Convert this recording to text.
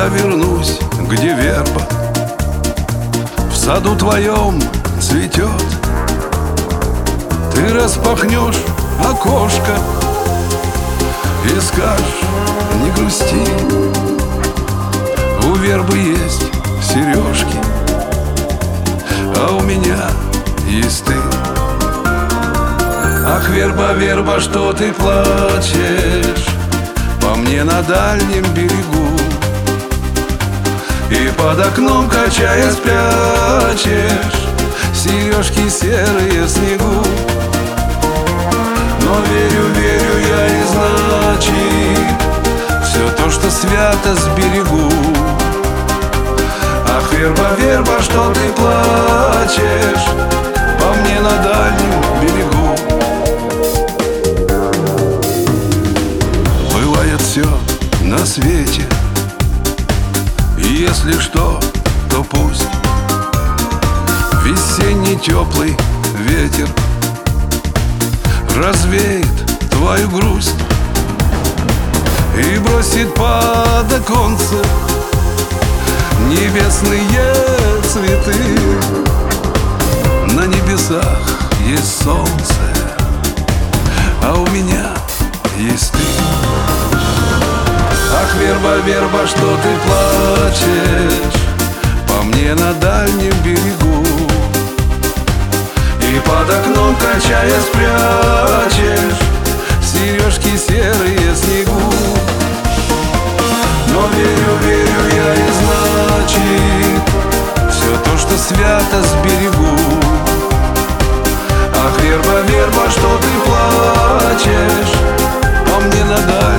я вернусь, где верба в саду твоем цветет. Ты распахнешь окошко и скажешь: не грусти, у вербы есть сережки, а у меня есть ты. Ах, верба, верба, что ты плачешь по мне на дальнем берегу, и под окном, качаясь, прячешь сережки серые в снегу. Но верю, верю я, и значит все то, что свято, сберегу. Ах, верба, верба, что ты плачешь по мне на дальнем берегу. Бывает все на свете, и если что, то пусть весенний теплый ветер развеет твою грусть и бросит под оконце небесные цветы. На небесах есть солнце, а у меня есть ты. Ах, верба, верба, что ты плачешь по мне на дальнем берегу, и под окном, качаясь, прячешь сережки серые в снегу. Но верю, верю я, и значит все то, что свято, сберегу. Ах, верба, верба, что ты плачешь по мне на дальнем